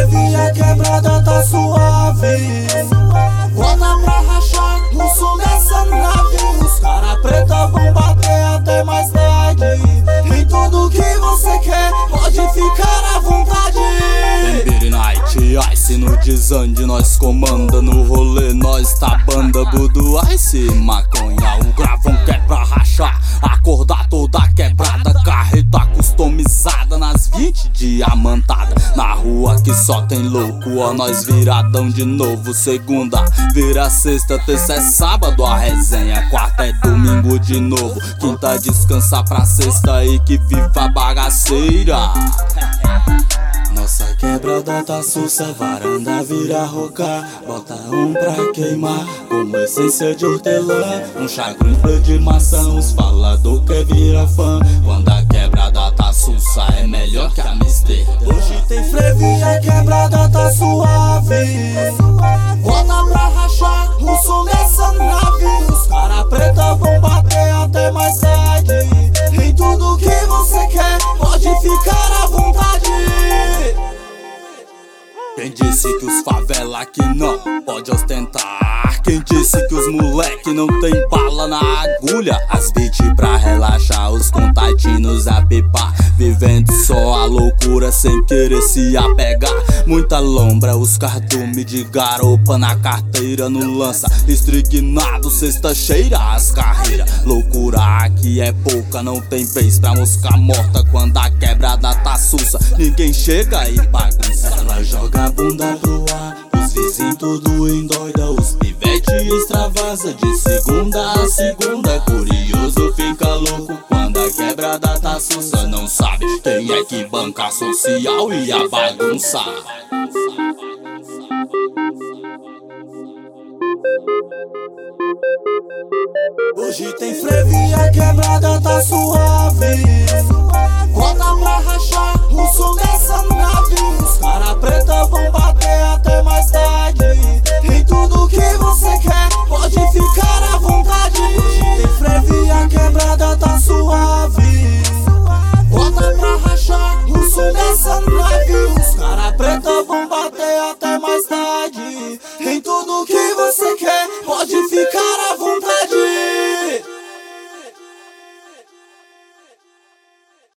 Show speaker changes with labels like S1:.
S1: frevo e a quebrada tá suave. Bota pra rachar o som dessa nave. Os cara preta vão bater até mais tarde. Em tudo que você quer, pode ficar à vontade.
S2: Beer Night, Ice no desande, nós comanda no rolê, nós tá banda Budo Ice, maconha, o gravão que é pra rachar, acordar toda quebrada, carreta customizada nas 20 diamantada, na rua que só tem louco, ó, nós viradão de novo, segunda vira sexta, terça é sábado, a resenha, quarta é domingo de novo, quinta descansa pra sexta e que viva a bagaceira.
S1: Nossa quebrada tá sussa, varanda vira roca. Bota um pra queimar, como essência de hortelã. Um chá grande de maçã, os falador quer virar fã. Quando a quebrada tá sussa, é melhor que a Mister. Hoje tem frevo e a quebrada tá suave. Bota pra rachar o som dessa nave. Os cara preta vão bater até mais tarde. Em tudo que você quer, pode ficar à vontade.
S2: Quem disse que os favela aqui não pode ostentar? Quem disse que os moleque não tem bala na agulha? As beats pra relaxar, os contatinhos a pipar, vivendo só a loucura sem querer se apegar. Muita lombra, os cardume de garopa na carteira no lança, estrignado, sexta cheira as carreiras. Loucura aqui é pouca, não tem vez pra mosca morta. Quando a quebrada tá sussa, ninguém chega e bagunça.
S1: Ela joga a bunda pro ar, os vizinhos tudo endoida. Os pivete extravasa de segunda a segunda. Curioso fica louco quando a quebrada tá sussa.
S2: Não sabe quem é que banca a social e a bagunça.
S1: Hoje tem frevo e a quebrada tá suave. Bota pra rachar